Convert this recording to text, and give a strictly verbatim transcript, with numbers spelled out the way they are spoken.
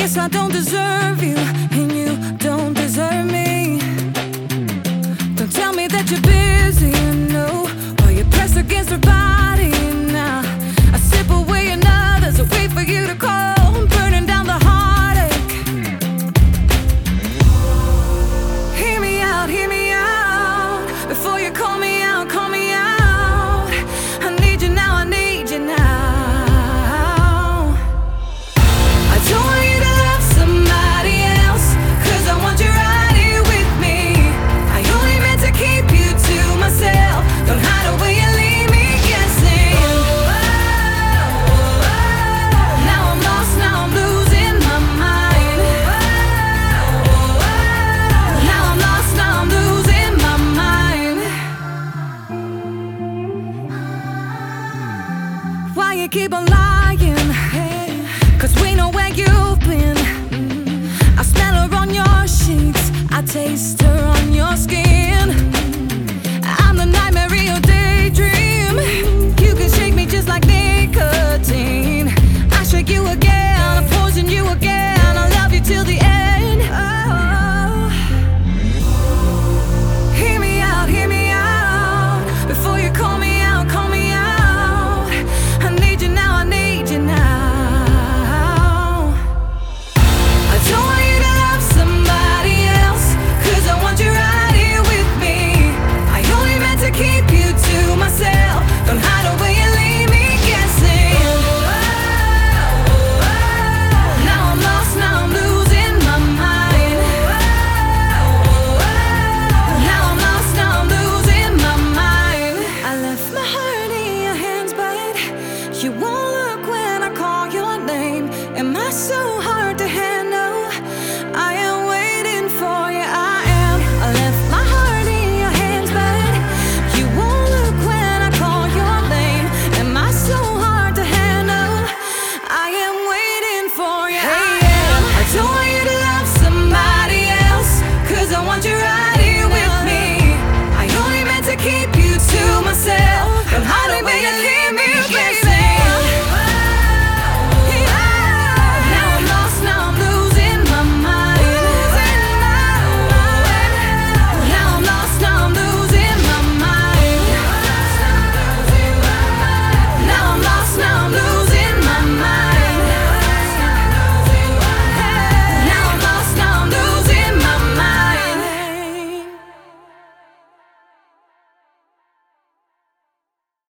guess I don't deserve you, and you don't deserve me. Don't tell me that you're busy, no, while you're pressed against her body. Now I sip away another, so wait for you to call. I'm burning down the heartache. Hear me out, hear me out, before you call me out, call me out. I need you now, I need you now. I don't want you to love somebody else, 'cause I want you right here with me. I only meant to keep you to myself. Don't hide away and leave me guessing. Now I'm lost, now I'm losing my mind. Now I'm lost, now I'm losing my mind. Why you keep on lying? 'Cause we know where you've been. I smell her on your sheets, I taste her on your skin. I'm the nightmare in your daydream. You can shake me just like nicotine. I shake you again, I poison you again. I love you till the end. Oh. Hear me out, hear me out, before you call me out, call me out. I need you now, I need you now. I don't want you to love somebody else, 'cause I want you right here with me. I only meant to keep you to myself. Don't hide away and leave me guessing. Now I'm lost, now I'm losing my mind. Now I'm lost, now I'm losing my mind. I left my heart in your hands, but you won't look when I call your name. Am I so